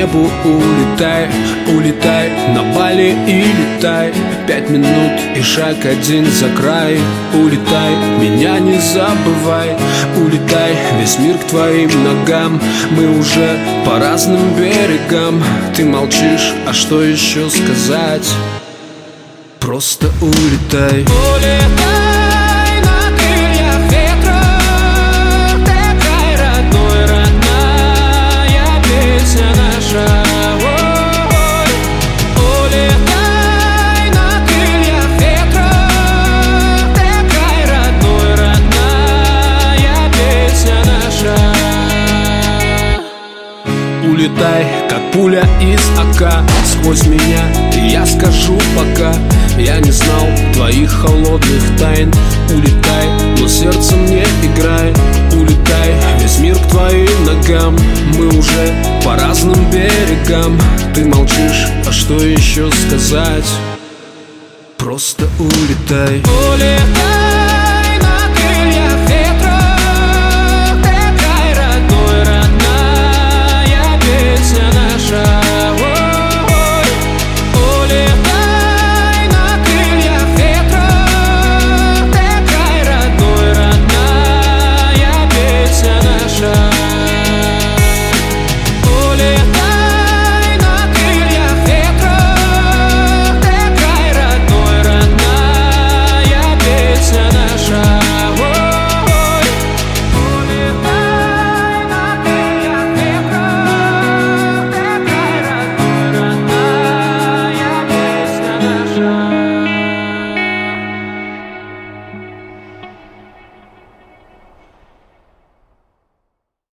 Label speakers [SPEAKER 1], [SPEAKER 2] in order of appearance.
[SPEAKER 1] небу улетай, улетай на Бали и летай. 5 минут и шаг один за край. Улетай, меня не забывай. Улетай, весь мир к твоим ногам. Мы уже по разным берегам. Ты молчишь, а что еще сказать? Просто улетай.
[SPEAKER 2] Улетай на крыльях ветра. Такая родной, родная песня наша. Улетай на крыльях ветра. Такая родной, родная песня наша.
[SPEAKER 1] Улетай, как пуля из АК, сквозь меня, и я скажу пока. Я не знал твоих холодных тайн. Улетай, но сердцем не играй. Улетай, весь мир к твоим ногам. Мы уже по разным берегам. Ты молчишь, а что еще сказать? Просто улетай.
[SPEAKER 2] Улетай.